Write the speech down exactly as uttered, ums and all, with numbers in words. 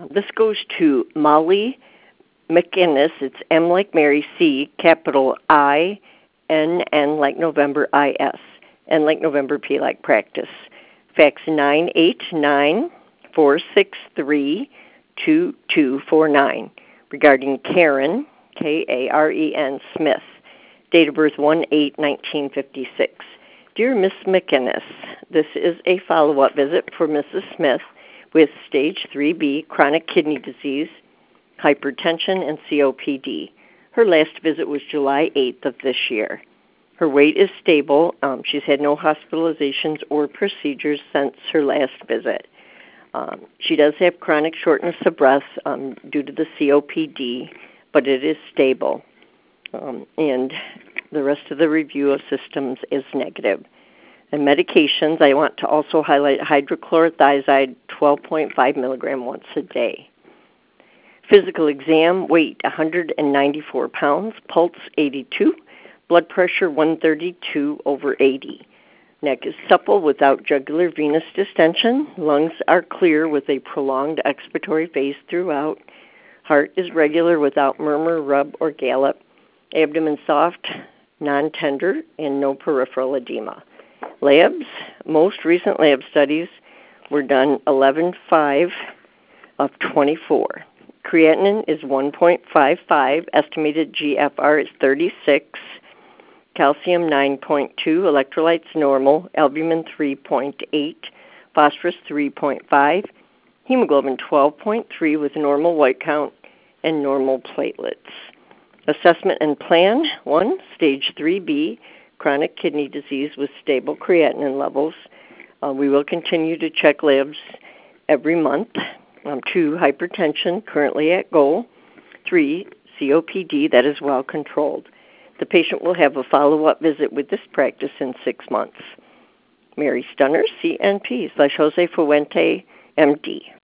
This goes to Molly McInnes. It's M like Mary, C, capital I, N, N like November, I, S, N like November, P like practice. Fax nine eight nine, four six three, two two four nine regarding Karen, K A R E N, Smith. Date of birth one eight nineteen fifty-six. Dear Miss McInnes, this is a follow-up visit for Missus Smith with stage three B chronic kidney disease, hypertension, and C O P D. Her last visit was July eighth of this year. Her weight is stable. Um, she's had no hospitalizations or procedures since her last visit. Um, she does have chronic shortness of breath um, due to the C O P D, but it is stable. Um, and the rest of the review of systems is negative. And medications, I want to also highlight hydrochlorothiazide twelve point five milligram once a day. Physical exam, weight one hundred ninety-four pounds, pulse eighty-two, blood pressure one thirty-two over eighty. Neck is supple without jugular venous distension. Lungs are clear with a prolonged expiratory phase throughout. Heart is regular without murmur, rub, or gallop. Abdomen soft, non-tender, and no peripheral edema. Labs, most recent lab studies were done eleven five of twenty-four. Creatinine is one point five five, estimated G F R is thirty-six, calcium nine point two, electrolytes normal, albumin three point eight, phosphorus three point five, hemoglobin twelve point three with normal white count and normal platelets. Assessment and plan, one, stage three B, chronic kidney disease with stable creatinine levels. Uh, we will continue to check labs every month. Um, two, hypertension, currently at goal. Three, C O P D, that is well controlled. The patient will have a follow-up visit with this practice in six months. Mary Stunner, C N P, slash Jose Fuente, M D.